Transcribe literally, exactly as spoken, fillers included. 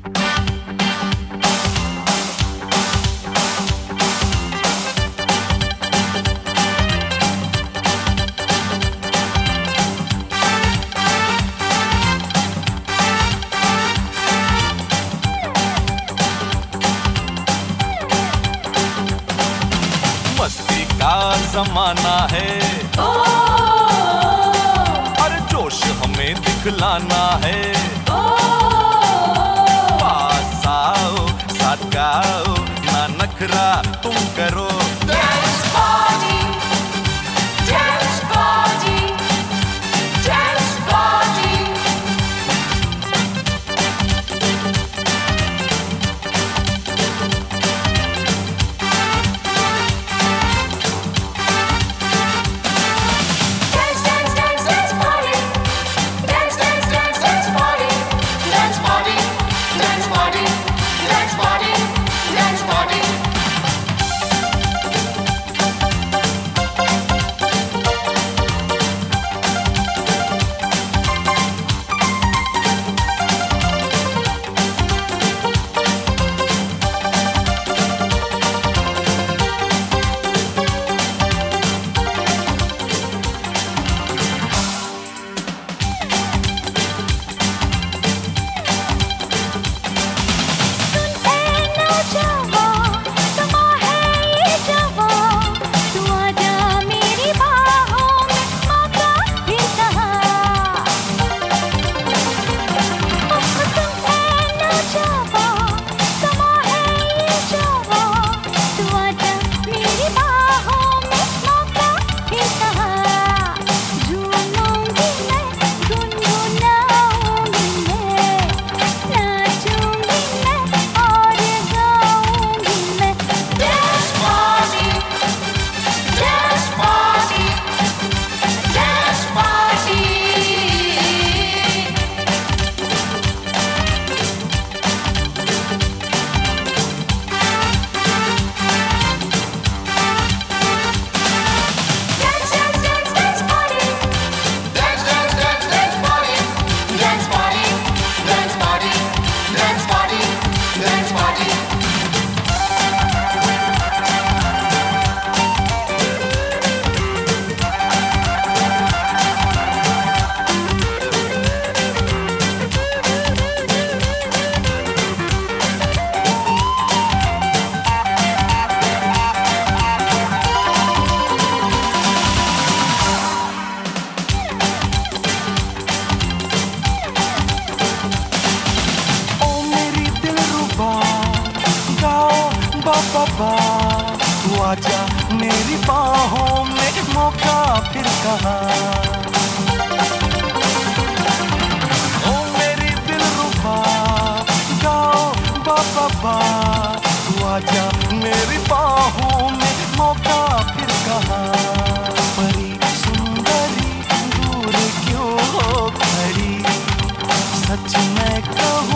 मस्ती का जमाना है, अरे जोश हमें दिखलाना है। पास आओ साथ गाओ, ना नखरा तुम करो। Dance party, dance party, dance party. Dance, dance, dance, dance party. Dance, dance, dance, dance party. Dance party, dance party, dance party, dance party. Dance party, dance party, dance party. Dance, dance, dance, dance party. Dance, dance, dance, dance party. Dance party, dance party, dance party, dance party. ओ मेरी दिलरुबा, गाओ बाबा बा, तू आजा मेरी बाहों में, मौका फिर कहाँ। ओ मेरी दिलरुबा, गाओ बाबा बा, तू आजा मेरी बाहों में, मौका फिर कहाँ। परी सुंदरी दूर क्यों हो खड़ी, सच मैं कहूँ